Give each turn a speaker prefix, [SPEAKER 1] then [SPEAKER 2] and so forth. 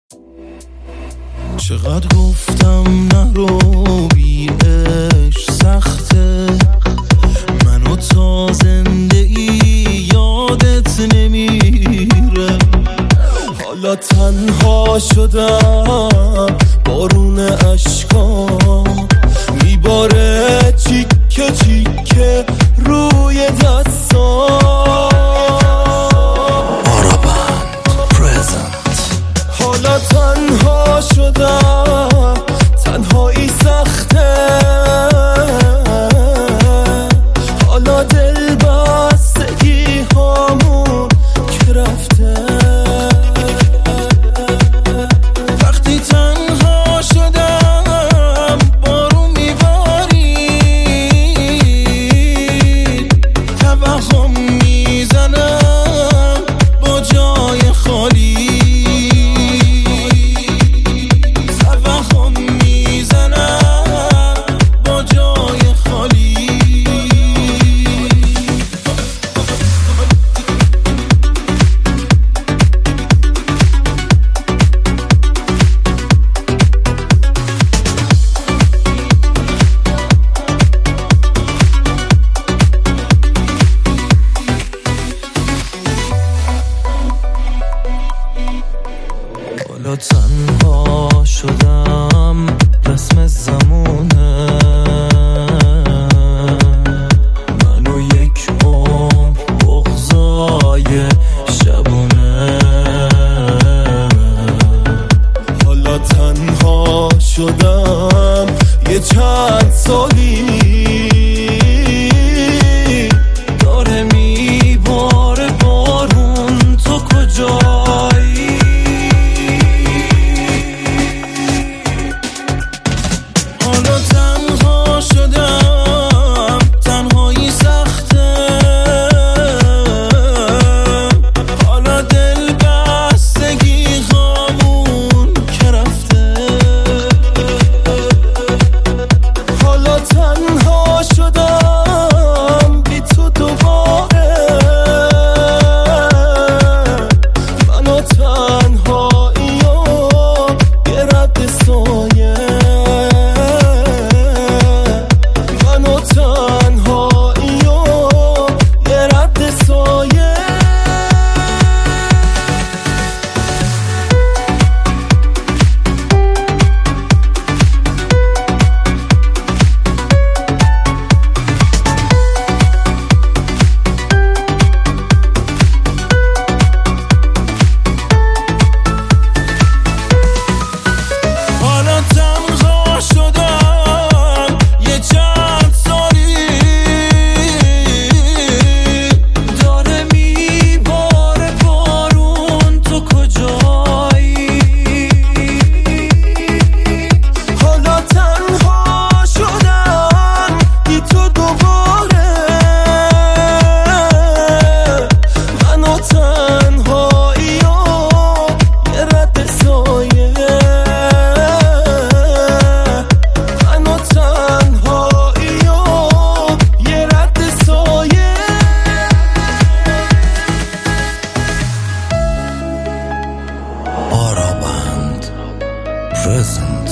[SPEAKER 1] چقدر گفتم نرو بی عشق سخته، منو تا زنده ای یادت نمیره. حالا تنها شدم، بارون اشکام میباره چیکه چیکه روی دستام. حالا تنها شدم، تنهایی سخته، حالا دل بستگی هامون که رفته. وقتی تنها شدم بارون میبارید، توهم میزنم با جای خالی. حالا تنها شدم، رسم زمونه، منو یک عمر بغضای شبونه. حالا تنها شدم یه چند سالی، داره میباره بارون، تو کجایی؟ حالا تنها شدم، تنهایی سخته، حالا دل بستگی هامون که رفته. حالا تنها شدم بی تو دوباره، منو تنهایی و یه رد سایه. Present.